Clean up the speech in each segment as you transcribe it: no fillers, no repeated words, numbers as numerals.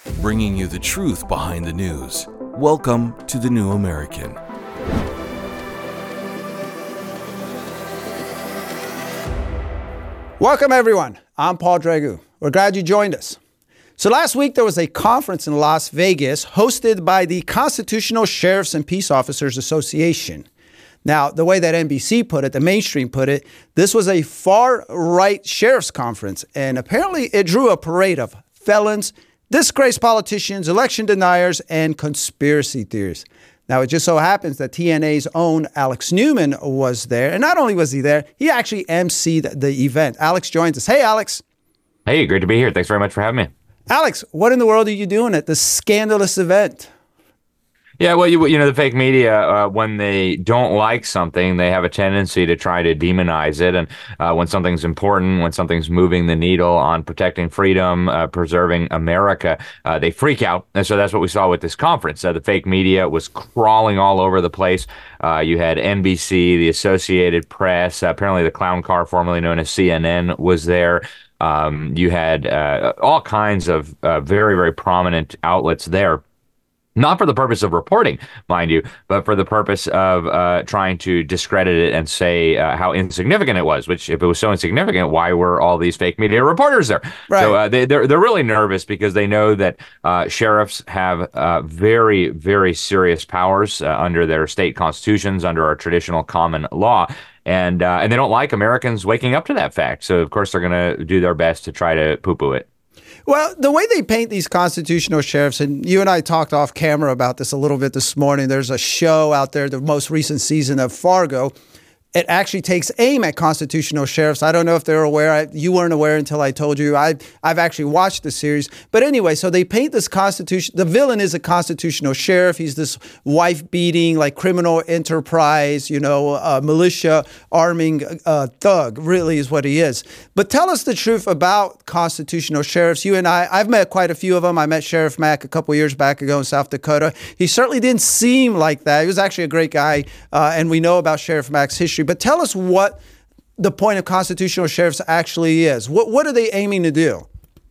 bringing you the truth behind the news. Welcome to The New American. Welcome, everyone. I'm Paul Dragu. We're glad you joined us. So last week, there was a conference in Las Vegas hosted by the Constitutional Sheriffs and Peace Officers Association. Now, the way that NBC put it, the mainstream put it, this was a far-right sheriff's conference, and apparently it drew a parade of felons, disgraced politicians, election deniers, and conspiracy theorists. Now, it just so happens that TNA's own Alex Newman was there. And not only was he there, he actually emceed the event. Alex joins us. Hey, Alex. Hey, great to be here. Thanks very much for having me. Alex, what in the world are you doing at this scandalous event? Yeah, well, you know, the fake media, when they don't like something, they have a tendency to try to demonize it. And when something's important, when something's moving the needle on protecting freedom, preserving America, they freak out. And so that's what we saw with this conference. The fake media was crawling all over the place. You had NBC, the Associated Press, apparently the clown car, formerly known as CNN, was there. You had all kinds of very, very prominent outlets there. Not for the purpose of reporting, mind you, but for the purpose of trying to discredit it and say how insignificant it was, which if it was so insignificant, why were all these fake media reporters there? Right. So they're really nervous because they know that sheriffs have very, very serious powers under their state constitutions, under our traditional common law. And they don't like Americans waking up to that fact. So, of course, they're going to do their best to try to poo-poo it. Well, the way they paint these constitutional sheriffs, and you and I talked off camera about this a little bit this morning. There's a show out there, the most recent season of Fargo. It actually takes aim at constitutional sheriffs. I don't know if they're aware. You weren't aware until I told you. I've actually watched the series. But anyway, so they paint this constitution. The villain is a constitutional sheriff. He's this wife-beating, like criminal enterprise, militia arming thug, really is what he is. But tell us the truth about constitutional sheriffs. You and I've met quite a few of them. I met Sheriff Mack a couple years back ago in South Dakota. He certainly didn't seem like that. He was actually a great guy, and we know about Sheriff Mack's history. But tell us what the point of constitutional sheriffs actually is. What are they aiming to do?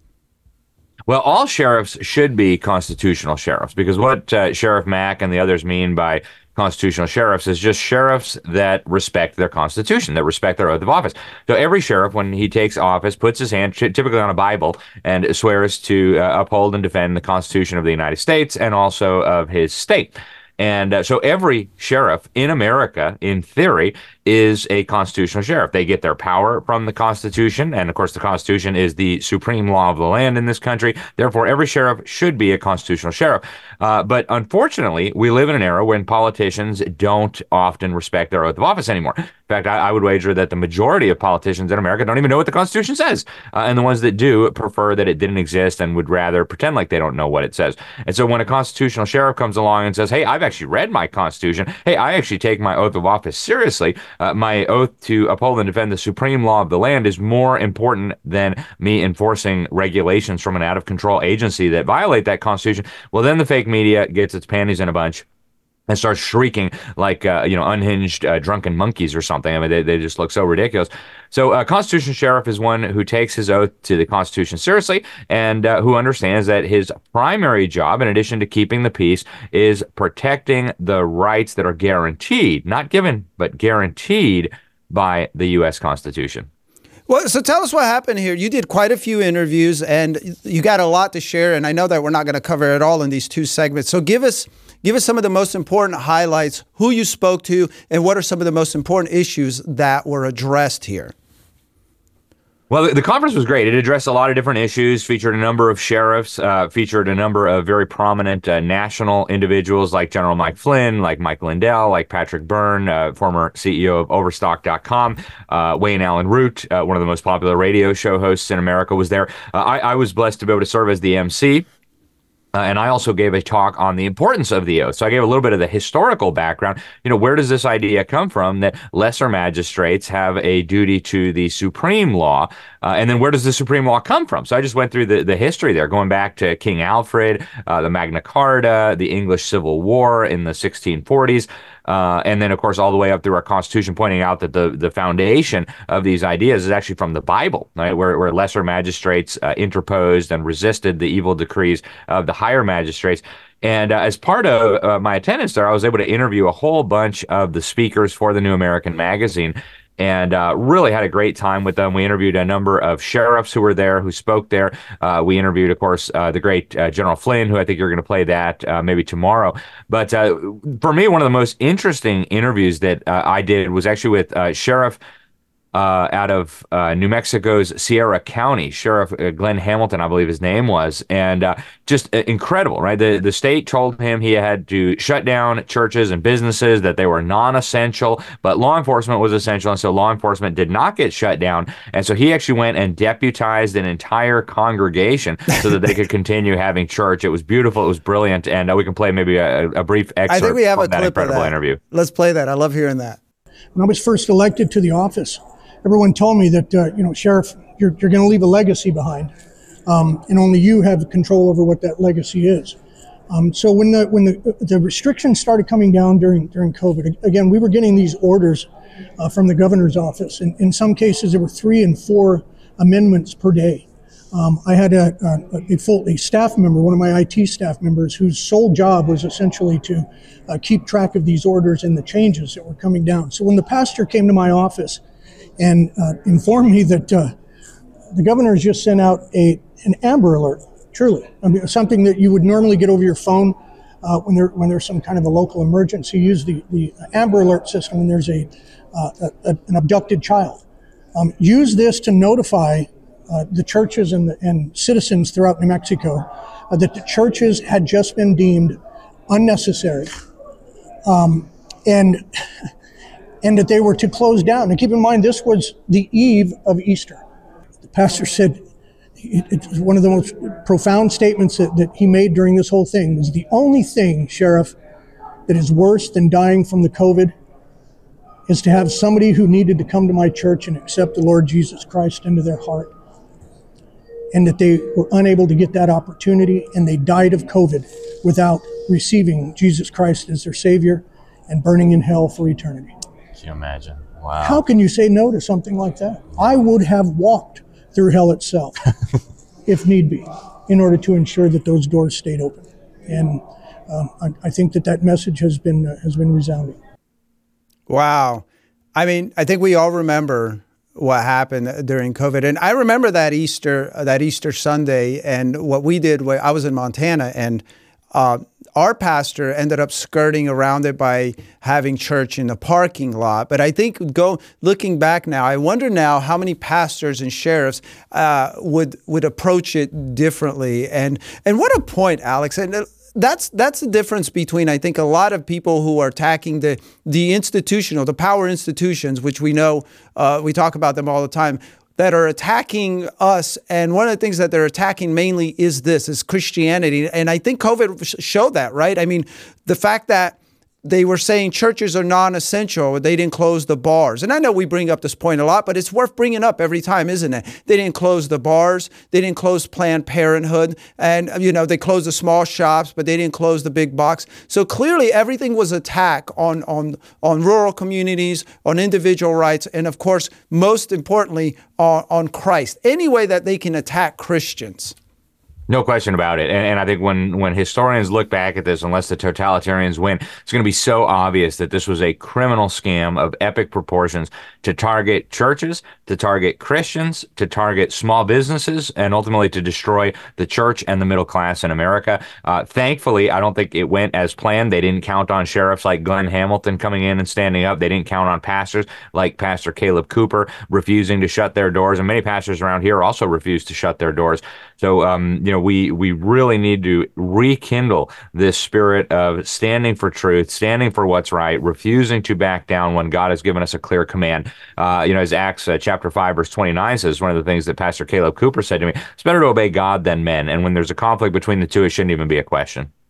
Well, all sheriffs should be constitutional sheriffs, because what Sheriff Mack and the others mean by constitutional sheriffs is just sheriffs that respect their constitution, that respect their oath of office. So every sheriff, when he takes office, puts his hand typically on a Bible and swears to uphold and defend the Constitution of the United States and also of his state. And so every sheriff in America, in theory, is a constitutional sheriff. They get their power from the Constitution. And of course, the Constitution is the supreme law of the land in this country. Therefore, every sheriff should be a constitutional sheriff. But unfortunately, we live in an era when politicians don't often respect their oath of office anymore. In fact, I would wager that the majority of politicians in America don't even know what the Constitution says. And the ones that do prefer that it didn't exist and would rather pretend like they don't know what it says. And so when a constitutional sheriff comes along and says, hey, I've actually read my Constitution. Hey, I actually take my oath of office seriously. My oath to uphold and defend the supreme law of the land is more important than me enforcing regulations from an out-of-control agency that violate that Constitution. Well, then the fake media gets its panties in a bunch and starts shrieking like, unhinged drunken monkeys or something. I mean, they just look so ridiculous. So a constitutional sheriff is one who takes his oath to the Constitution seriously and who understands that his primary job, in addition to keeping the peace, is protecting the rights that are guaranteed, not given, but guaranteed by the U.S. Constitution. Well, so tell us what happened here. You did quite a few interviews and you got a lot to share. And I know that we're not going to cover it all in these two segments. So give us some of the most important highlights, who you spoke to, and what are some of the most important issues that were addressed here. Well, the conference was great. It addressed a lot of different issues, featured a number of sheriffs, featured a number of very prominent national individuals like General Mike Flynn, like Mike Lindell, like Patrick Byrne, former CEO of Overstock.com, Wayne Allen Root, one of the most popular radio show hosts in America, was there. I was blessed to be able to serve as the MC. And I also gave a talk on the importance of the oath. So I gave a little bit of the historical background. Where does this idea come from that lesser magistrates have a duty to the supreme law? And then where does the supreme law come from? So I just went through the history there, going back to King Alfred, the Magna Carta, the English Civil War in the 1640s. And then, of course, all the way up through our Constitution, pointing out that the foundation of these ideas is actually from the Bible, right? Where lesser magistrates interposed and resisted the evil decrees of the higher magistrates. And as part of my attendance there, I was able to interview a whole bunch of the speakers for the New American Magazine, and really had a great time with them. We interviewed a number of sheriffs who were there, who spoke there. We interviewed, of course, the great General Flynn, who I think you're going to play that maybe tomorrow. But for me, one of the most interesting interviews that I did was actually with Sheriff out of New Mexico's Sierra County, Sheriff Glenn Hamilton, I believe his name was, and just incredible, right? The state told him he had to shut down churches and businesses, that they were non-essential, but law enforcement was essential, and so law enforcement did not get shut down, and so he actually went and deputized an entire congregation so that they could continue having church. It was beautiful, it was brilliant, and we can play maybe a brief excerpt. I think we have from a that clip incredible of that. Interview. Let's play that. I love hearing that. When I was first elected to the office, everyone told me that, Sheriff, you're going to leave a legacy behind, and only you have control over what that legacy is. So when the restrictions started coming down during COVID, again, we were getting these orders from the governor's office. And in some cases, there were 3 and 4 amendments per day. I had a staff member, one of my IT staff members, whose sole job was essentially to keep track of these orders and the changes that were coming down. So when the pastor came to my office and informed me that the governor has just sent out an Amber Alert, truly. I mean, something that you would normally get over your phone when there's some kind of a local emergency. Use the Amber Alert system when there's an abducted child. Use this to notify the churches and citizens throughout New Mexico that the churches had just been deemed unnecessary. And that they were to close down. And keep in mind, this was the eve of Easter. The pastor said, it was one of the most profound statements that he made during this whole thing, was the only thing, Sheriff, that is worse than dying from the COVID is to have somebody who needed to come to my church and accept the Lord Jesus Christ into their heart, and that they were unable to get that opportunity, and they died of COVID without receiving Jesus Christ as their Savior and burning in hell for eternity. Can you imagine? Wow. How can you say no to something like that? I would have walked through hell itself, if need be, in order to ensure that those doors stayed open. And I think that message has been resounding. Wow. I mean, I think we all remember what happened during COVID. And I remember that Easter Sunday, and what we did, I was in Montana, and our pastor ended up skirting around it by having church in the parking lot. But I think looking back now, I wonder now how many pastors and sheriffs would approach it differently. And what a point, Alex. And that's the difference between, I think, a lot of people who are attacking the institutional, the power institutions, which we know, we talk about them all the time, that are attacking us. And one of the things that they're attacking mainly is Christianity. And I think COVID showed that, right? I mean, the fact that they were saying churches are non-essential. They didn't close the bars. And I know we bring up this point a lot, but it's worth bringing up every time, isn't it? They didn't close the bars. They didn't close Planned Parenthood. And, they closed the small shops, but they didn't close the big box. So clearly everything was attack on rural communities, on individual rights, and of course, most importantly, on Christ. Any way that they can attack Christians. No question about it. And I think when historians look back at this, unless the totalitarians win, it's going to be so obvious that this was a criminal scam of epic proportions to target churches, to target Christians, to target small businesses, and ultimately to destroy the church and the middle class in America. Thankfully, I don't think it went as planned. They didn't count on sheriffs like Glenn Hamilton coming in and standing up. They didn't count on pastors like Pastor Caleb Cooper refusing to shut their doors. And many pastors around here also refused to shut their doors. So, we really need to rekindle this spirit of standing for truth, standing for what's right, refusing to back down when God has given us a clear command. As Acts chapter 5, verse 29 says, one of the things that Pastor Caleb Cooper said to me, it's better to obey God than men. And when there's a conflict between the two, it shouldn't even be a question.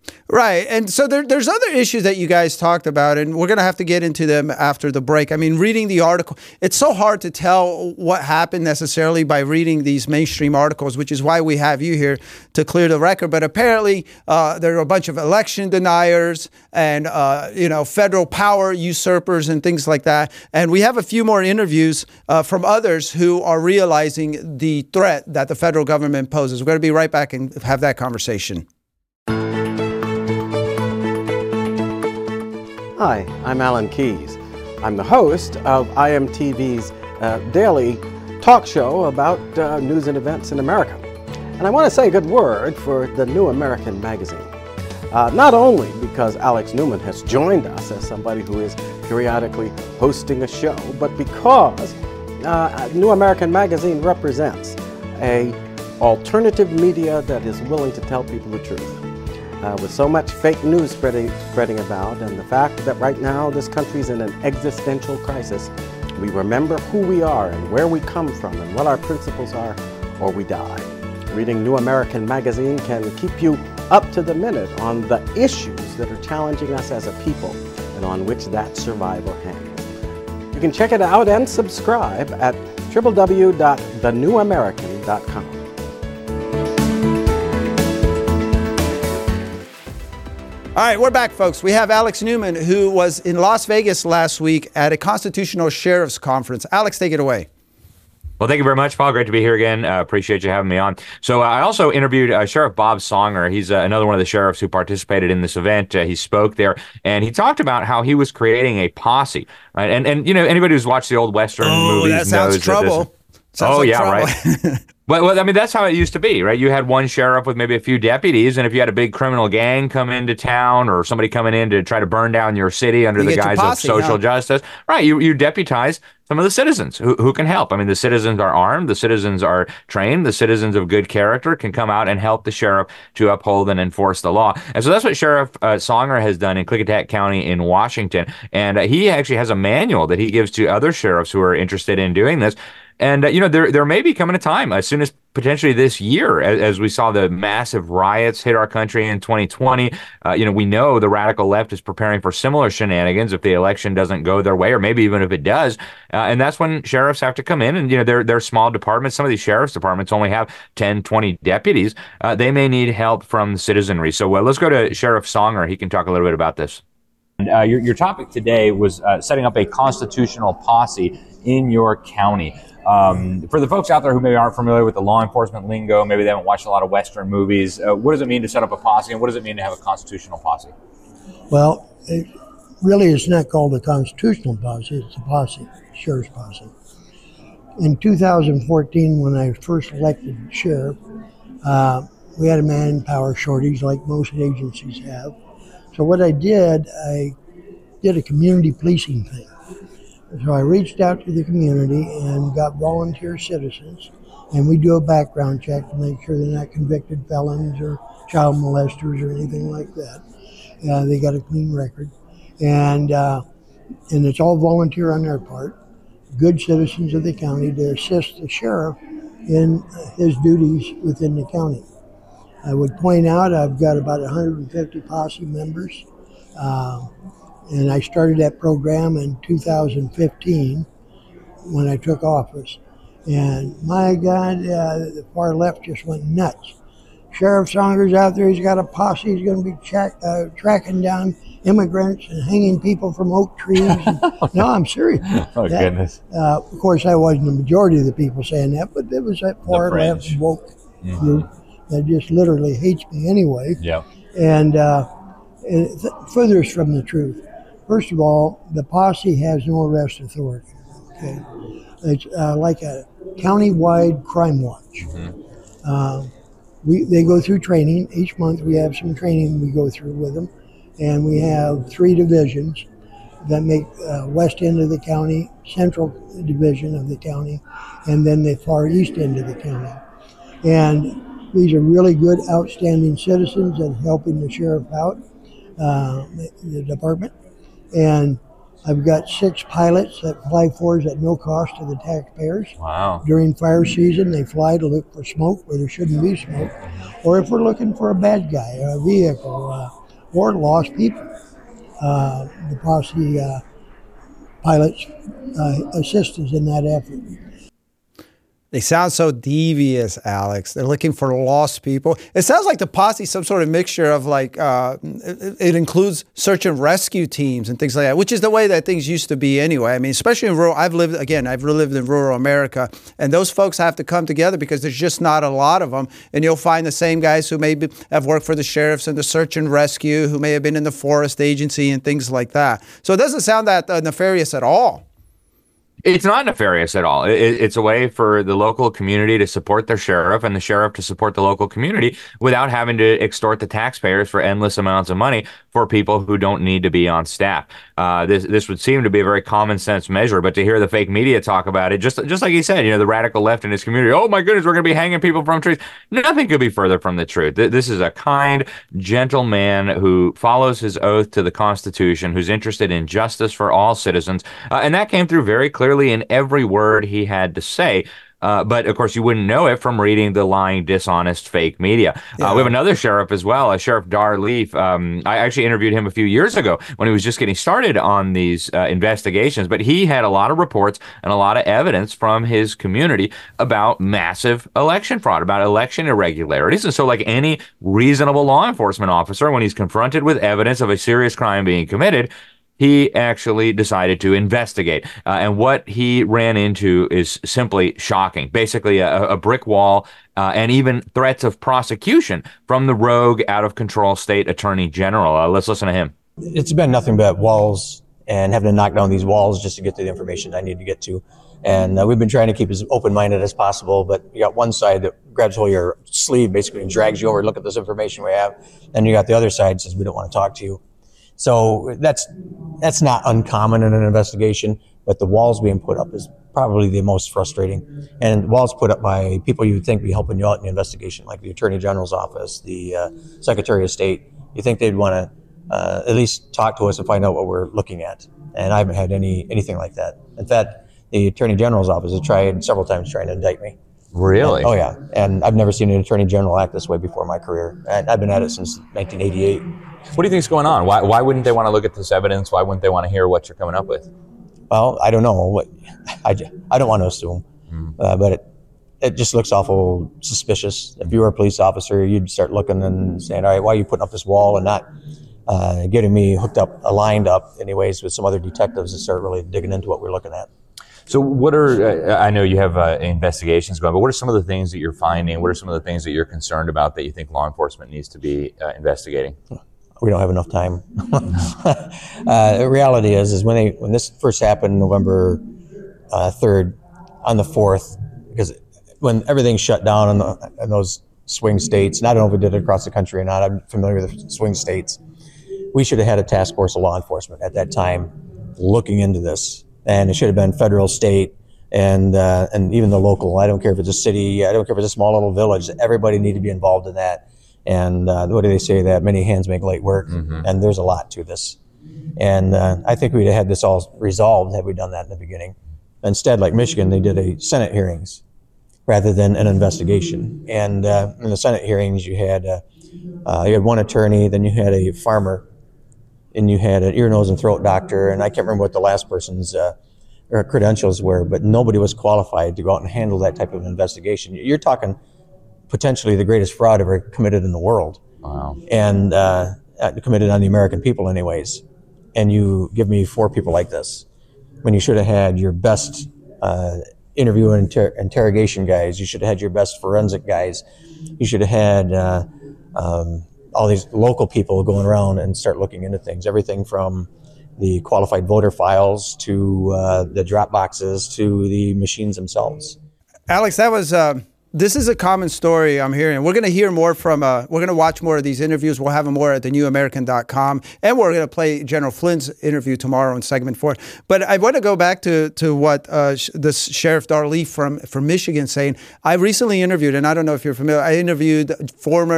Right. And so there's other issues that you guys talked about, and we're going to have to get into them after the break. I mean, reading the article, it's so hard to tell what happened necessarily by reading these mainstream articles, which is why we have you here to clear the record. But apparently there are a bunch of election deniers and, federal power usurpers and things like that. And we have a few more interviews from others who are realizing the threat that the federal government poses. We're going to be right back and have that conversation. Hi, I'm Alan Keyes. I'm the host of IMTV's daily talk show about news and events in America. And I want to say a good word for the New American Magazine. Not only because Alex Newman has joined us as somebody who is periodically hosting a show, but because New American Magazine represents a alternative media that is willing to tell people the truth. With so much fake news spreading about, and the fact that right now this country's in an existential crisis, we remember who we are and where we come from and what our principles are, or we die. Reading New American Magazine can keep you up to the minute on the issues that are challenging us as a people and on which that survival hangs. You can check it out and subscribe at www.thenewamerican.com. All right, we're back, folks. We have Alex Newman, who was in Las Vegas last week at a constitutional sheriff's conference. Alex, take it away. Well, thank you very much, Paul. Great to be here again. Appreciate you having me on. So I also interviewed Sheriff Bob Songer. He's another one of the sheriffs who participated in this event. He spoke there, and he talked about how he was creating a posse. Right, and anybody who's watched the old Western movies that sounds knows trouble. Sounds like trouble. Right. Well, I mean, that's how it used to be, right? You had one sheriff with maybe a few deputies, and if you had a big criminal gang come into town or somebody coming in to try to burn down your city under the guise of social justice, right, you deputize some of the citizens who can help. I mean, the citizens are armed, the citizens are trained, the citizens of good character can come out and help the sheriff to uphold and enforce the law. And so that's what Sheriff Songer has done in Klickitat County in Washington. And he actually has a manual that he gives to other sheriffs who are interested in doing this. And, there may be coming a time as soon as potentially this year, as we saw the massive riots hit our country in 2020. We know the radical left is preparing for similar shenanigans if the election doesn't go their way, or maybe even if it does. And that's when sheriffs have to come in, and, they're small departments. Some of these sheriff's departments only have 10, 20 deputies. They may need help from the citizenry. So let's go to Sheriff Songer. He can talk a little bit about this. And your topic today was setting up a constitutional posse in your county. For the folks out there who maybe aren't familiar with the law enforcement lingo, maybe they haven't watched a lot of Western movies, what does it mean to set up a posse, and what does it mean to have a constitutional posse? Well, it really is not called a constitutional posse, it's a posse, sheriff's posse. In 2014, when I was first elected sheriff, we had a manpower shortage like most agencies have. So what I did a community policing thing. So I reached out to the community and got volunteer citizens, and we do a background check to make sure they're not convicted felons or child molesters or anything like that. They got a clean record, and it's all volunteer on their part. Good citizens of the county to assist the sheriff in his duties within the county. I would point out I've got about 150 posse members. And I started that program in 2015 when I took office. And my God, the far left just went nuts. Sheriff Songer's out there, he's got a posse, he's going to be tracking down immigrants and hanging people from oak trees. No, I'm serious. Oh, goodness. Of course, I wasn't the majority of the people saying that, but there was that far left woke group that just literally hates me anyway. Yeah. And furthest from the truth. First of all, the posse has no arrest authority. Okay, it's like a county-wide crime watch. They go through training each month. We have some training we go through with them, and we have 3 divisions that make west end of the county, central division of the county, and then the far east end of the county. And these are really good, outstanding citizens that are helping the sheriff out, the department. And I've got 6 pilots that fly fours at no cost to the taxpayers. Wow. During fire season, they fly to look for smoke where there shouldn't be smoke, or if we're looking for a bad guy, a vehicle, or lost people. The posse pilots assist us in that effort. They sound so devious, Alex. They're looking for lost people. It sounds like the posse is some sort of mixture of like, it includes search and rescue teams and things like that, which is the way that things used to be anyway. I mean, especially in rural, I've lived in rural America, and those folks have to come together because there's just not a lot of them. And you'll find the same guys who maybe have worked for the sheriffs and the search and rescue, who may have been in the forest agency and things like that. So it doesn't sound that nefarious at all. It's not nefarious at all. It's a way for the local community to support their sheriff and the sheriff to support the local community without having to extort the taxpayers for endless amounts of money for people who don't need to be on staff. This would seem to be a very common sense measure, but to hear the fake media talk about it, just like he said, the radical left in his community, oh my goodness, we're going to be hanging people from trees. Nothing could be further from the truth. This is a kind, gentle man who follows his oath to the Constitution, who's interested in justice for all citizens, and that came through very clearly in every word he had to say. But of course, you wouldn't know it from reading the lying, dishonest, fake media. Yeah. We have another sheriff as well, Sheriff Dar Leaf. I actually interviewed him a few years ago when he was just getting started on these investigations. But he had a lot of reports and a lot of evidence from his community about massive election fraud, about election irregularities. And so like any reasonable law enforcement officer, when he's confronted with evidence of a serious crime being committed, he actually decided to investigate. And what he ran into is simply shocking. Basically, a brick wall and even threats of prosecution from the rogue, out-of-control state attorney general. Let's listen to him. It's been nothing but walls and having to knock down these walls just to get to the information I need to get to. And we've been trying to keep as open-minded as possible, but you got one side that grabs hold of your sleeve basically and drags you over, look at this information we have. And you got the other side that says, we don't want to talk to you. So that's not uncommon in an investigation, but the walls being put up is probably the most frustrating. And walls put up by people you would think be helping you out in the investigation, like the Attorney General's office, the Secretary of State. You think they'd want to at least talk to us and find out what we're looking at. And I haven't had anything like that. In fact, the Attorney General's office has tried several times trying to indict me. Really? Oh, yeah. And I've never seen an Attorney General act this way before in my career. And I've been at it since 1988. What do you think is going on? Why wouldn't they want to look at this evidence? Why wouldn't they want to hear what you're coming up with? Well, I don't know. I don't want to assume. But it just looks awful suspicious. If you were a police officer, you'd start looking and saying, all right, why are you putting up this wall and not getting me lined up anyways with some other detectives to start really digging into what we're looking at. So what I know you have investigations going, but what are some of the things that you're finding? What are some of the things that you're concerned about that you think law enforcement needs to be investigating? We don't have enough time. The reality is when this first happened, November 3rd, on the 4th, because when everything shut down in those swing states, and I don't know if we did it across the country or not, I'm familiar with the swing states, we should have had a task force of law enforcement at that time looking into this. And it should have been federal, state, and even the local. I don't care if it's a city, I don't care if it's a small little village, everybody need to be involved in that. And what do they say, that many hands make light work? Mm-hmm. And there's a lot to this. And I think we'd have had this all resolved had we done that in the beginning. Instead, like Michigan, they did a Senate hearings rather than an investigation. And in the Senate hearings, you had one attorney, then you had a farmer, and you had an ear, nose, and throat doctor, and I can't remember what the last person's credentials were, but nobody was qualified to go out and handle that type of investigation. You're talking potentially the greatest fraud ever committed in the world. Wow. And committed on the American people anyways. And you give me 4 people like this, when you should have had your best interview and interrogation guys, you should have had your best forensic guys, you should have had all these local people going around and start looking into things, everything from the qualified voter files to the drop boxes to the machines themselves. Alex, that was this is a common story I'm hearing. We're going to hear more from, we're going to watch more of these interviews. We'll have them more at thenewamerican.com. And we're going to play General Flynn's interview tomorrow in segment 4. But I want to go back to what this Sheriff Dar Leaf from Michigan saying. I recently interviewed, and I don't know if you're familiar, I interviewed former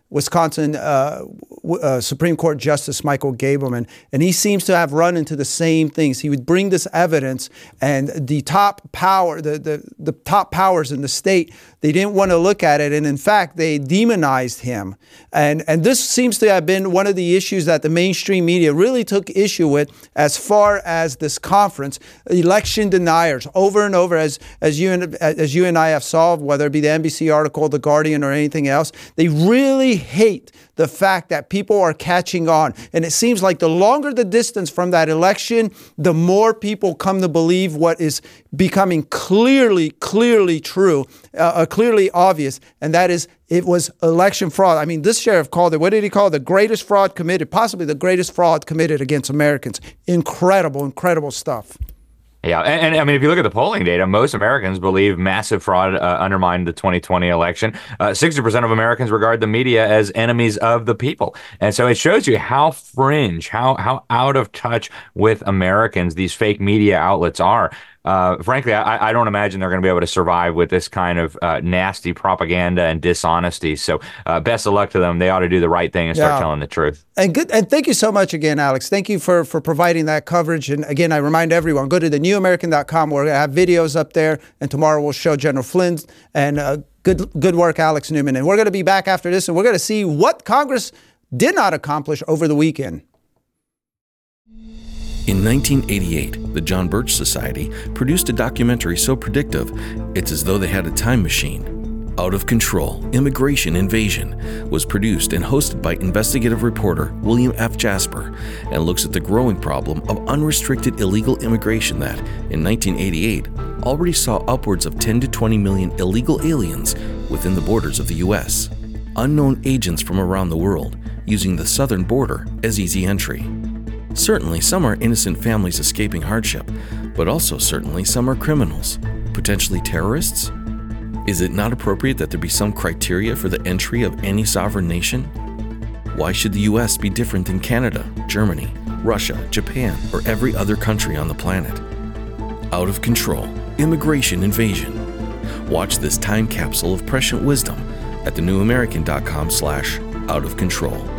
Wisconsin Supreme Court Justice Michael Gableman, and he seems to have run into the same things. He would bring this evidence, and the top power, the top powers in the state, they didn't want to look at it, and in fact, they demonized him. And this seems to have been one of the issues that the mainstream media really took issue with as far as this conference. Election deniers, over and over, as you and I have solved, whether it be the NBC article, The Guardian, or anything else, they really hate the fact that people are catching on. And it seems like the longer the distance from that election, the more people come to believe what is becoming clearly true, clearly obvious, and that is it was election fraud. I mean, this sheriff called it, what did he call it? The greatest fraud committed, possibly the greatest fraud committed against Americans. Incredible stuff. Yeah, and I mean, if you look at the polling data, most Americans believe massive fraud undermined the 2020 election. 60% of Americans regard the media as enemies of the people. And so it shows you how fringe, how out of touch with Americans these fake media outlets are. Frankly, I don't imagine they're going to be able to survive with this kind of nasty propaganda and dishonesty. So best of luck to them. They ought to do the right thing and start telling the truth. And thank you so much again, Alex. Thank you for providing that coverage. And again, I remind everyone, go to thenewamerican.com. We're going to have videos up there. And tomorrow we'll show General Flynn. And good work, Alex Newman. And we're going to be back after this, and we're going to see what Congress did not accomplish over the weekend. In 1988, the John Birch Society produced a documentary so predictive, it's as though they had a time machine. Out of Control, Immigration Invasion was produced and hosted by investigative reporter William F. Jasper and looks at the growing problem of unrestricted illegal immigration that, in 1988, already saw upwards of 10 to 20 million illegal aliens within the borders of the U.S. Unknown agents from around the world using the southern border as easy entry. Certainly, some are innocent families escaping hardship, but also certainly some are criminals, potentially terrorists. Is it not appropriate that there be some criteria for the entry of any sovereign nation? Why should the U.S. be different than Canada, Germany, Russia, Japan, or every other country on the planet? Out of Control, Immigration Invasion. Watch this time capsule of prescient wisdom at thenewamerican.com/outofcontrol.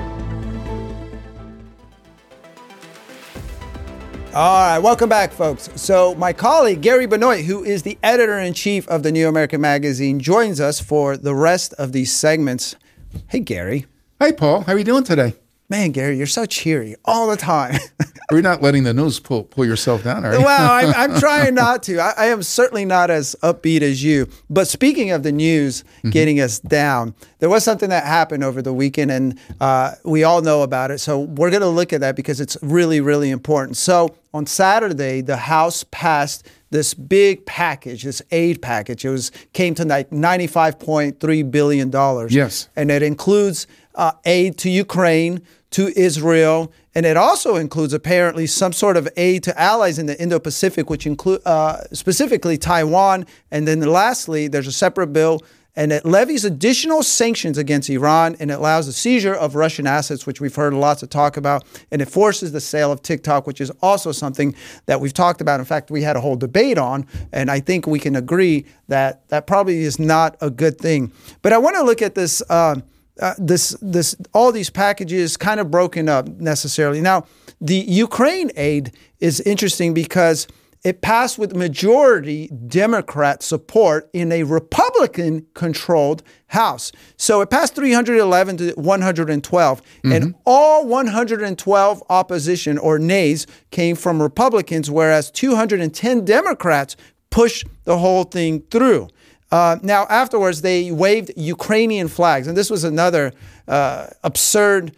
All right, welcome back, folks. So my colleague, Gary Benoit, who is the editor-in-chief of the New American Magazine, joins us for the rest of these segments. Hey, Gary. Hi, Paul. How are you doing today? Man, Gary, you're so cheery all the time. You're not letting the news pull yourself down, are you? Well, I'm trying not to. I am certainly not as upbeat as you. But speaking of the news getting us down, there was something that happened over the weekend, and we all know about it. So we're going to look at that because it's really, really important. So on Saturday, the House passed this big package, this aid package. It came to like $95.3 billion. Yes. And it includes aid to Ukraine, to Israel, and it also includes apparently some sort of aid to allies in the Indo-Pacific, which include specifically Taiwan. And then lastly, there's a separate bill, and it levies additional sanctions against Iran, and it allows the seizure of Russian assets, which we've heard lots of talk about, and it forces the sale of TikTok, which is also something that we've talked about. In fact, we had a whole debate on, and I think we can agree that that probably is not a good thing. But I want to look at this all these packages kind of broken up necessarily. Now, the Ukraine aid is interesting because it passed with majority Democrat support in a Republican-controlled House. So it passed 311 to 112, and all 112 opposition or nays came from Republicans, whereas 210 Democrats pushed the whole thing through. Now, afterwards, they waved Ukrainian flags. And this was another absurd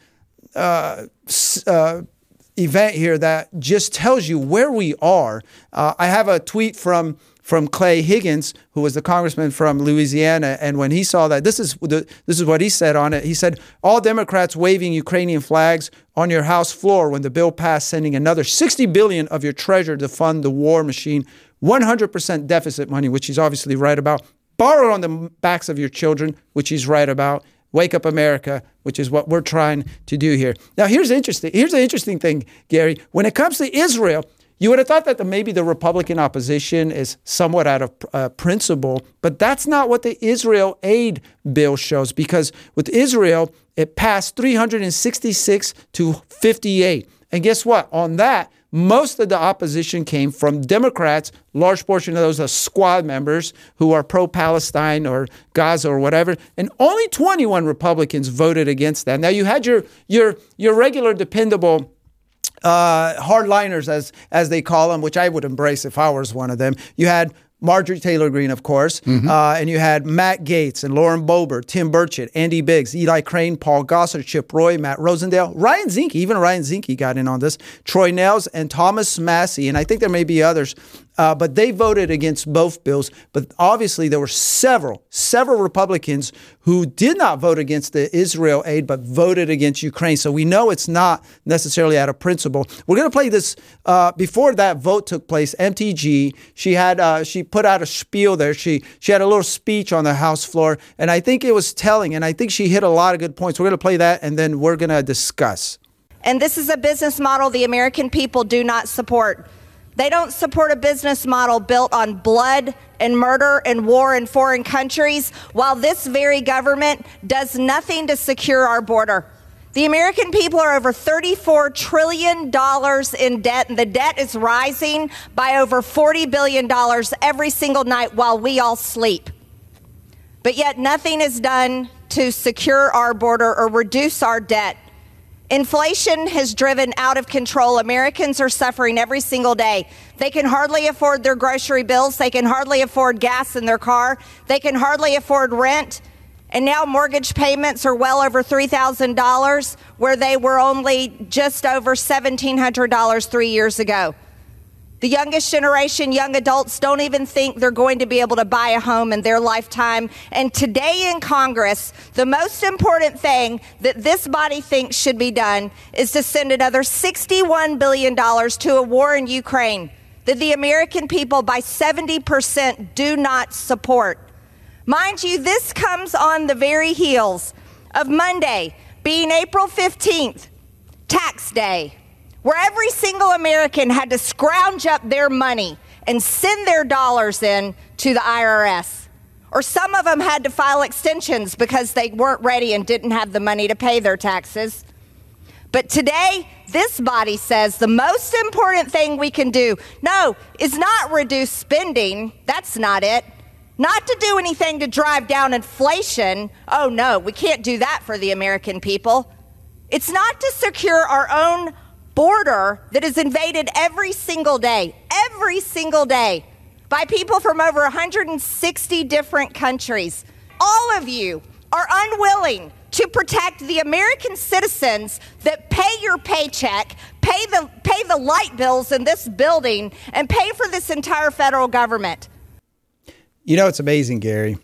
event here that just tells you where we are. I have a tweet from Clay Higgins, who was the congressman from Louisiana. And when he saw that, this is what he said on it. He said, all Democrats waving Ukrainian flags on your House floor when the bill passed, sending another $60 billion of your treasure to fund the war machine, 100% deficit money, which he's obviously right about. Borrow on the backs of your children, which he's right about. Wake up America, which is what we're trying to do here. Now, here's the interesting thing, Gary. When it comes to Israel, You would have thought that maybe the Republican opposition is somewhat out of principle, but that's not what the Israel aid bill shows, because with Israel, it passed 366 to 58. And guess what? On that, most of the opposition came from Democrats. Large portion of those are squad members who are pro-Palestine or Gaza or whatever. And only 21 Republicans voted against that. Now, you had your regular dependable hardliners, as they call them, which I would embrace if I was one of them. You had Marjorie Taylor Greene, of course, and you had Matt Gaetz and Lauren Boebert, Tim Burchett, Andy Biggs, Eli Crane, Paul Gosar, Chip Roy, Matt Rosendale, Ryan Zinke, even Ryan Zinke got in on this, Troy Nehls, and Thomas Massie, and I think there may be others, but they voted against both bills. But obviously there were several Republicans who did not vote against the Israel aid, but voted against Ukraine. So we know it's not necessarily out of principle. We're going to play this. Before that vote took place, MTG, she put out a spiel there. She had a little speech on the House floor, and I think it was telling, and I think she hit a lot of good points. We're going to play that, and then we're going to discuss. And this is a business model the American people do not support. They don't support a business model built on blood and murder and war in foreign countries, while this very government does nothing to secure our border. The American people are over $34 trillion in debt, and the debt is rising by over $40 billion every single night while we all sleep. But yet nothing is done to secure our border or reduce our debt. Inflation has driven out of control. Americans are suffering every single day. They can hardly afford their grocery bills. They can hardly afford gas in their car. They can hardly afford rent. And now mortgage payments are well over $3,000, where they were only just over $1,700 3 years ago. The youngest generation, young adults, don't even think they're going to be able to buy a home in their lifetime. And today in Congress, the most important thing that this body thinks should be done is to send another $61 billion to a war in Ukraine that the American people by 70% do not support. Mind you, this comes on the very heels of Monday being April 15th, tax day, where every single American had to scrounge up their money and send their dollars in to the IRS. Or some of them had to file extensions because they weren't ready and didn't have the money to pay their taxes. But today, this body says the most important thing we can do, is not reduce spending. That's not it. Not to do anything to drive down inflation. Oh no, we can't do that for the American people. It's not to secure our own border that is invaded every single day by people from over 160 different countries. All of you are unwilling to protect the American citizens that pay your paycheck, pay the light bills in this building, and pay for this entire federal government. You know, it's amazing, Gary.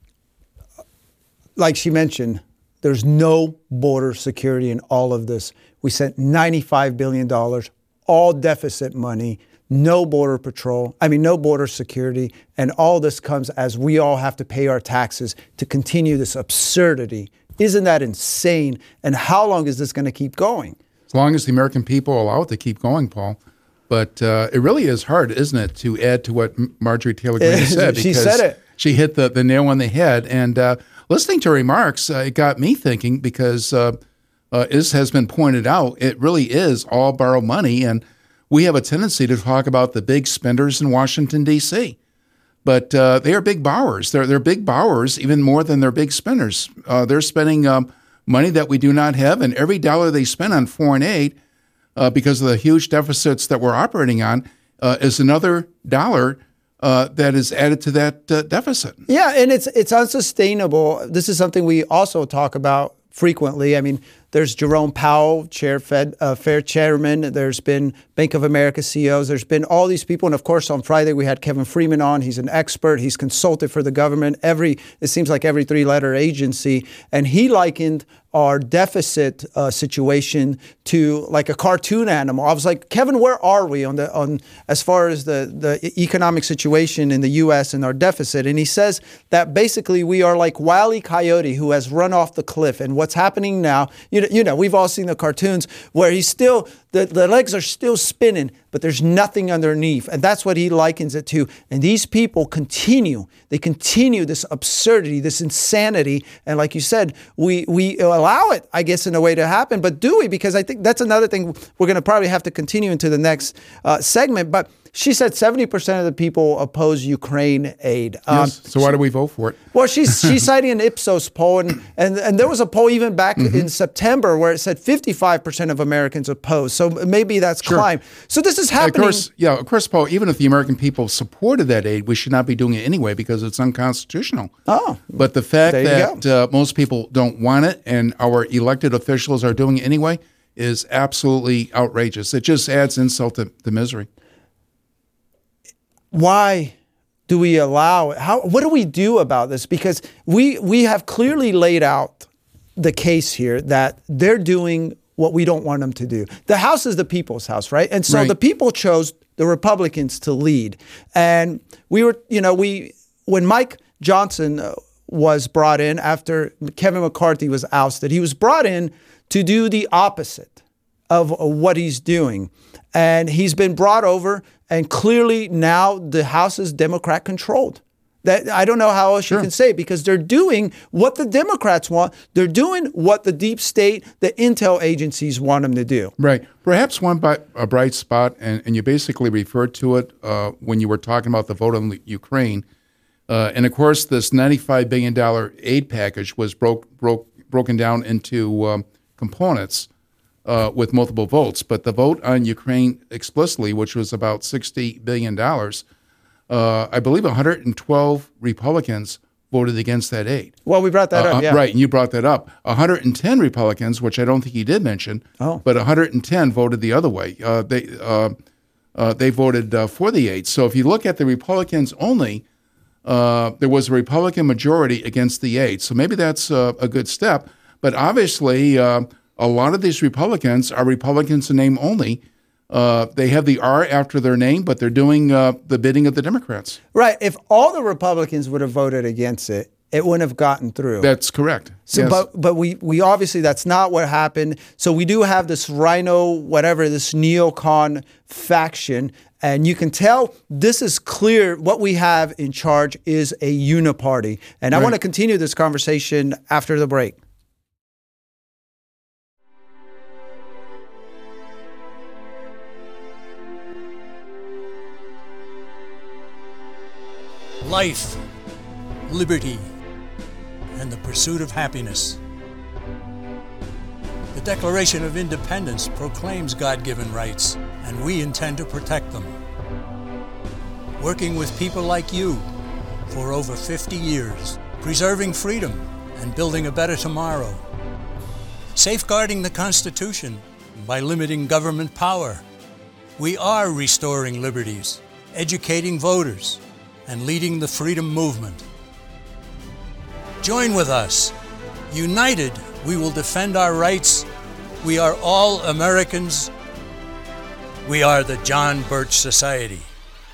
Like she mentioned, there's no border security in all of this. We sent $95 billion, all deficit money, no border patrol, no border security. And all this comes as we all have to pay our taxes to continue this absurdity. Isn't that insane? And how long is this going to keep going? As long as the American people allow it to keep going, Paul. But it really is hard, isn't it, to add to what Marjorie Taylor Greene said? She said it. She hit the nail on the head. And listening to her remarks, it got me thinking, because as has been pointed out, it really is all borrowed money. And we have a tendency to talk about the big spenders in Washington, D.C. But they are big borrowers. They're big borrowers even more than they're big spenders. They're spending money that we do not have. And every dollar they spend on foreign aid, because of the huge deficits that we're operating on, is another dollar that is added to that deficit. Yeah, and it's unsustainable. This is something we also talk about frequently. There's Jerome Powell, Fed chairman. There's been Bank of America CEOs. There's been all these people. And of course, on Friday, we had Kevin Freeman on. He's an expert. He's consulted for the government. It seems like every three-letter agency. And he likened our deficit situation to like a cartoon animal. I was like, Kevin, where are we on as far as the economic situation in the U.S. and our deficit? And he says that basically we are like Wile E. Coyote who has run off the cliff. And what's happening now, we've all seen the cartoons where he's still the legs are still spinning, but there's nothing underneath. And that's what he likens it to. And these people continue this absurdity, this insanity. And like you said, we allow it, I guess, in a way to happen. But do we? Because I think that's another thing we're going to probably have to continue into the next segment. But she said 70% of the people oppose Ukraine aid. Yes. So why do we vote for it? Well, she's citing an Ipsos poll, and there was a poll even back in September where it said 55% of Americans oppose. So maybe that's climbed. So this is happening. Of course, Paul, even if the American people supported that aid, we should not be doing it anyway because it's unconstitutional. Oh. But the fact that most people don't want it and our elected officials are doing it anyway is absolutely outrageous. It just adds insult to misery. Why do we allow it? What do we do about this? Because we have clearly laid out the case here that they're doing what we don't want them to do. The House is the people's house, right? And so the people chose the Republicans to lead. And when Mike Johnson was brought in after Kevin McCarthy was ousted, he was brought in to do the opposite of what he's doing. And he's been brought over, and clearly now the House is Democrat controlled. That I don't know how else you can say it, because they're doing what the Democrats want. They're doing what the deep state, the intel agencies want them to do. Right. Perhaps one bright spot, and you basically referred to it when you were talking about the vote on Ukraine. And of course, this $95 billion aid package was broken down into components. With multiple votes. But the vote on Ukraine explicitly, which was about $60 billion, I believe 112 Republicans voted against that aid. Well, we brought that up, yeah. Right, and you brought that up. 110 Republicans, which I don't think he did mention, but 110 voted the other way. They voted for the aid. So if you look at the Republicans only, there was a Republican majority against the aid. So maybe that's a good step. But obviously, a lot of these Republicans are Republicans in name only. They have the R after their name, but they're doing the bidding of the Democrats. Right. If all the Republicans would have voted against it, it wouldn't have gotten through. That's correct. So, yes. But we obviously, that's not what happened. So we do have this this neocon faction. And you can tell this is clear. What we have in charge is a uniparty. And I want to continue this conversation after the break. Life, liberty, and the pursuit of happiness. The Declaration of Independence proclaims God-given rights, and we intend to protect them. Working with people like you for over 50 years, preserving freedom and building a better tomorrow. Safeguarding the Constitution by limiting government power. We are restoring liberties, educating voters, and leading the freedom movement. Join with us. United, we will defend our rights. We are all Americans. We are the John Birch Society.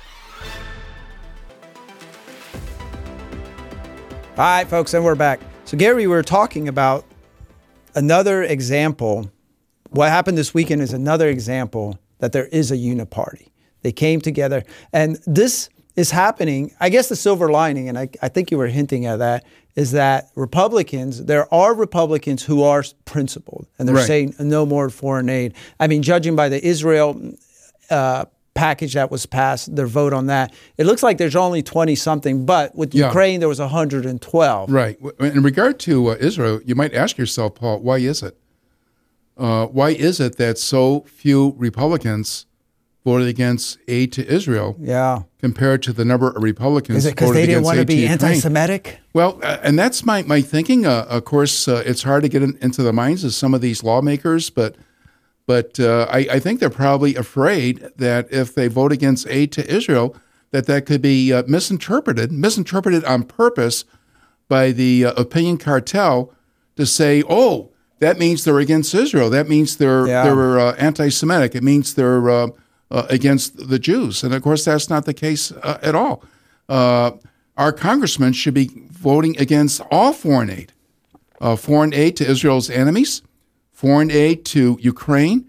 All right, folks, and we're back. So, Gary, we were talking about another example. What happened this weekend is another example that there is a uniparty. They came together, and this is happening. I guess the silver lining, and I think you were hinting at that, is that there are Republicans who are principled, and they're saying no more foreign aid. I mean, judging by the Israel package that was passed, their vote on that, it looks like there's only 20-something, but with Ukraine, there was 112. Right. In regard to Israel, you might ask yourself, Paul, why is it? Why is it that so few Republicans voted against aid to Israel compared to the number of Republicans voted against aid to Ukraine? Is it because they didn't want to be anti-Semitic? Well, and that's my thinking. Of course, it's hard to get into the minds of some of these lawmakers, but I think they're probably afraid that if they vote against aid to Israel, that could be misinterpreted on purpose by the opinion cartel to say, oh, that means they're against Israel. That means they're anti-Semitic. It means they're against the Jews. And of course, that's not the case at all. Our congressmen should be voting against all foreign aid to Israel's enemies, foreign aid to Ukraine,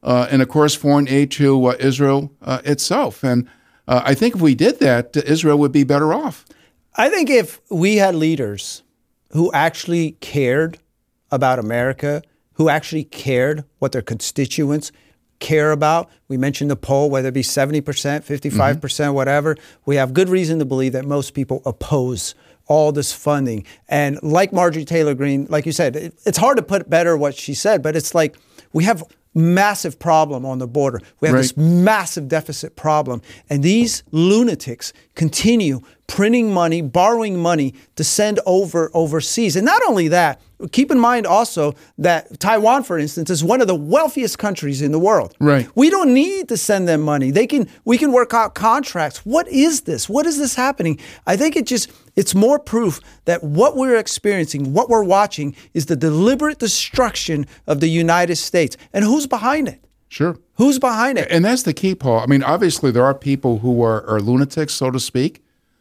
and of course, foreign aid to Israel itself. And I think if we did that, Israel would be better off. I think if we had leaders who actually cared about America, who actually cared what their constituents care about. We mentioned the poll, whether it be 70%, 55%, whatever. We have good reason to believe that most people oppose all this funding. And like Marjorie Taylor Greene, like you said, it's hard to put better what she said, but it's like we have massive problem on the border. We have this massive deficit problem. And these lunatics continue printing money, borrowing money to send overseas. And not only that, keep in mind also that Taiwan, for instance, is one of the wealthiest countries in the world. Right. We don't need to send them money. We can work out contracts. What is this? What is this happening? I think it's more proof that what we're experiencing, what we're watching is the deliberate destruction of the United States. And who's behind it? Sure. Who's behind it? And that's the key, Paul. I mean, obviously there are people who are lunatics, so to speak,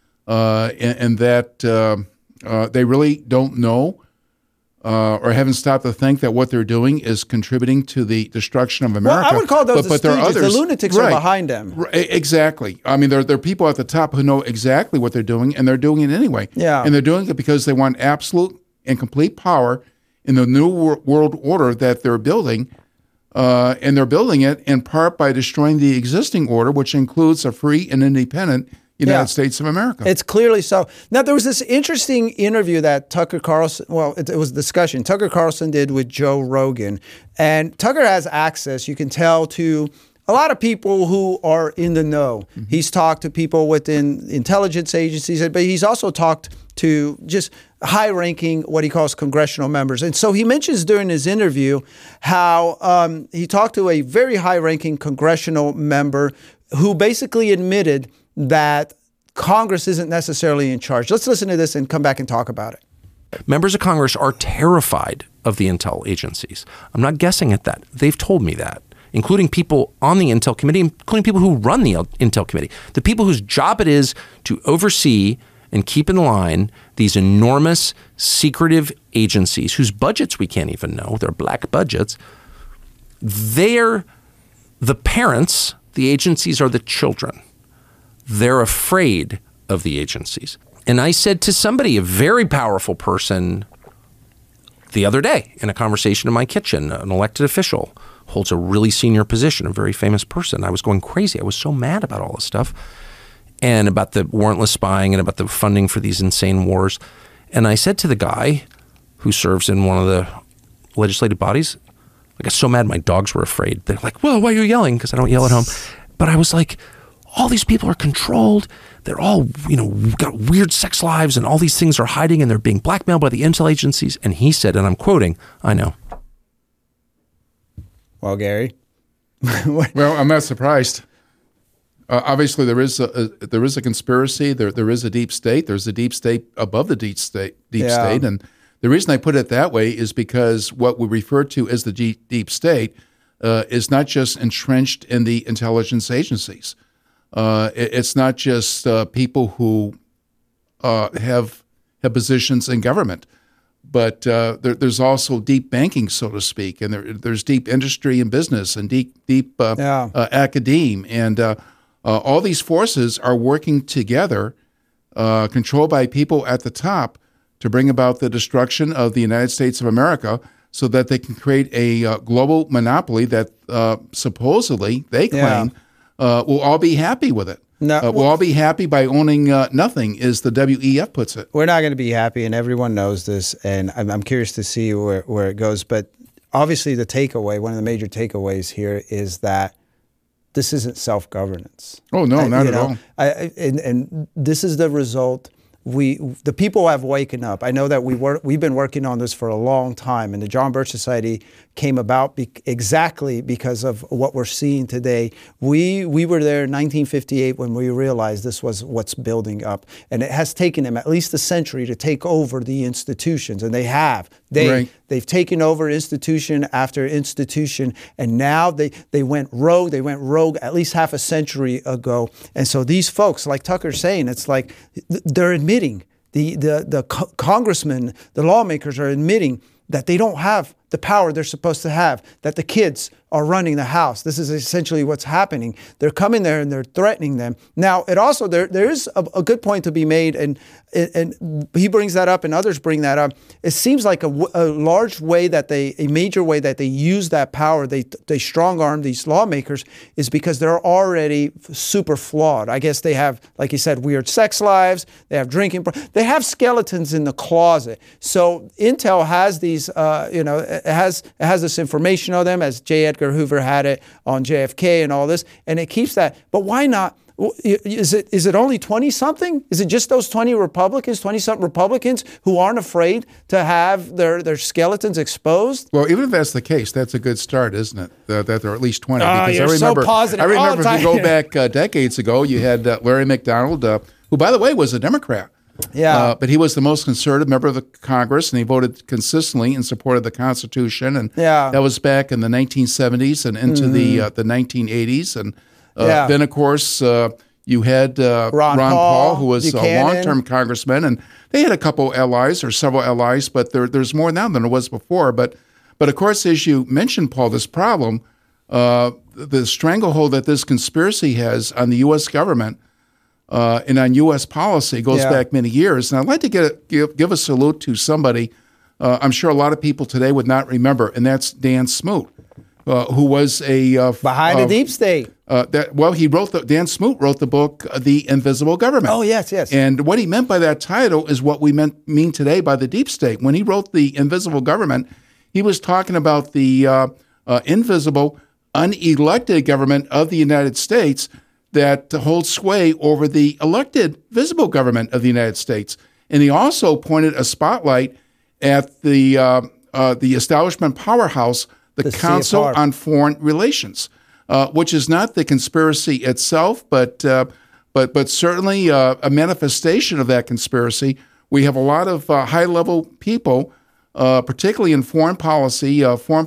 and that they really don't know or haven't stopped to think that what they're doing is contributing to the destruction of America. Well, I would call those but there are others. The lunatics are behind them. Exactly. I mean, there are people at the top who know exactly what they're doing, and they're doing it anyway. Yeah. And they're doing it because they want absolute and complete power in the new world order that they're building. And they're building it in part by destroying the existing order, which includes a free and independent United States of America. It's clearly so. Now, there was this interesting interview that Tucker Carlson, it was a discussion Tucker Carlson did with Joe Rogan. And Tucker has access, you can tell, to a lot of people who are in the know. He's talked to people within intelligence agencies, but he's also talked to just high-ranking, what he calls congressional members. And so he mentions during his interview how he talked to a very high-ranking congressional member who basically admitted that Congress isn't necessarily in charge. Let's listen to this and come back and talk about it. Members of Congress are terrified of the intel agencies. I'm not guessing at that. They've told me that, including people on the Intel Committee, including people who run the Intel Committee, the people whose job it is to oversee and keep in line these enormous secretive agencies whose budgets we can't even know. They're black budgets. They're the parents. The agencies are the children. They're afraid of the agencies. And I said to somebody, a very powerful person, the other day in a conversation in my kitchen, an elected official, holds a really senior position, a very famous person. I was going crazy. I was so mad about all this stuff and about the warrantless spying and about the funding for these insane wars. And I said to the guy who serves in one of the legislative bodies, I got so mad my dogs were afraid. They're like, well, why are you yelling? Because I don't yell at home. But I was like, all these people are controlled. They're all, got weird sex lives and all these things are hiding and they're being blackmailed by the intel agencies. And he said, and I'm quoting, I know. Well, Gary. Well, I'm not surprised. Obviously, there is a conspiracy. There is a deep state. There's a deep state above the deep state. And the reason I put it that way is because what we refer to as the deep state is not just entrenched in the intelligence agencies. It's not just people who have positions in government, but there's also deep banking, so to speak, and there's deep industry and business and deep academe, and all these forces are working together, controlled by people at the top, to bring about the destruction of the United States of America, so that they can create a global monopoly that supposedly they claim. We'll all be happy with it. No, we'll all be happy by owning nothing, as the WEF puts it. We're not going to be happy, and everyone knows this, and I'm curious to see where it goes. But obviously the takeaway, one of the major takeaways here is that this isn't self-governance. Oh, no, not at all. And this is the result. The people have waken up. I know that we've been working on this for a long time, and the John Birch Society came about exactly because of what we're seeing today. We were there in 1958 when we realized this was what's building up, and it has taken them at least a century to take over the institutions, and they have. They've taken over institution after institution, and now they went rogue. They went rogue at least half a century ago, and so these folks, like Tucker's saying, it's like they're admitting, the congressmen, the lawmakers are admitting that they don't have the power they're supposed to have, that the kids are running the house. This is essentially what's happening. They're coming there and they're threatening them. Now, it also, there is a good point to be made, and he brings that up and others bring that up. It seems like a large way that a major way that they use that power, they strong arm these lawmakers, is because they're already super flawed. I guess they have, like you said, weird sex lives, they have drinking, they have skeletons in the closet. So Intel has these, it has this information on them, as J. Edgar Hoover had it on JFK and all this, and it keeps that. But why not? Is it only 20-something? Is it just those 20-something Republicans who aren't afraid to have their skeletons exposed? Well, even if that's the case, that's a good start, isn't it? That there are at least 20. Because you're so positive. I remember if you go back decades ago, you had Larry McDonald, who, by the way, was a Democrat. Yeah. But he was the most conservative member of the Congress, and he voted consistently in support of the Constitution. And that was back in the 1970s and into the 1980s. And then, of course, you had Ron Paul, who was a long-term congressman, and they had a couple allies or several allies, but there's more now than there was before. But of course, as you mentioned, Paul, this problem, the stranglehold that this conspiracy has on the U.S. government and on U.S. policy goes back many years. And I'd like to give a salute to somebody I'm sure a lot of people today would not remember, and that's Dan Smoot, who was a behind the deep state. Dan Smoot wrote the book The Invisible Government. Oh, yes. And what he meant by that title is what we mean today by the deep state. When he wrote The Invisible Government, he was talking about the invisible, unelected government of the United States that holds sway over the elected, visible government of the United States. And he also pointed a spotlight at the establishment powerhouse, the Council on Foreign Relations, which is not the conspiracy itself, but certainly a manifestation of that conspiracy. We have a lot of high-level people, particularly in foreign policy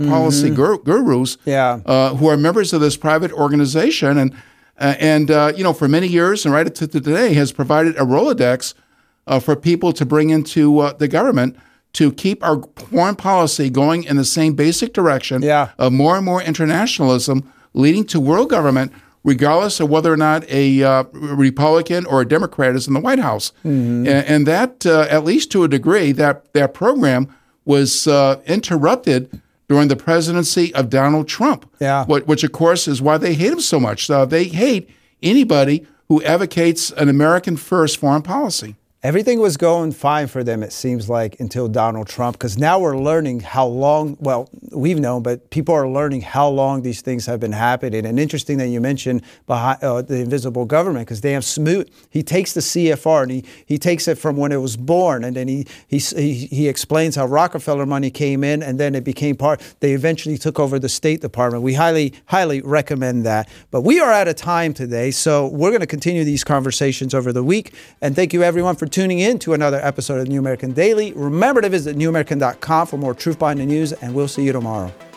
gurus, who are members of this private organization, and for many years and right up to today has provided a Rolodex for people to bring into the government to keep our foreign policy going in the same basic direction of more and more internationalism, leading to world government, regardless of whether or not a Republican or a Democrat is in the White House. Mm-hmm. And that, at least to a degree, that program was interrupted during the presidency of Donald Trump, which, of course, is why they hate him so much. They hate anybody who advocates an American-first foreign policy. Everything was going fine for them, it seems like, until Donald Trump, because now we're learning how long, well, we've known, but people are learning how long these things have been happening. And interesting that you mentioned behind, the invisible government, because Dan Smoot, he takes the CFR and he takes it from when it was born, and then he explains how Rockefeller money came in, and then it became part, they eventually took over the State Department. We highly, highly recommend that. But we are out of time today, so we're going to continue these conversations over the week. And thank you, everyone, for tuning in to another episode of New American Daily. Remember to visit newamerican.com for more truth behind the news, and we'll see you tomorrow.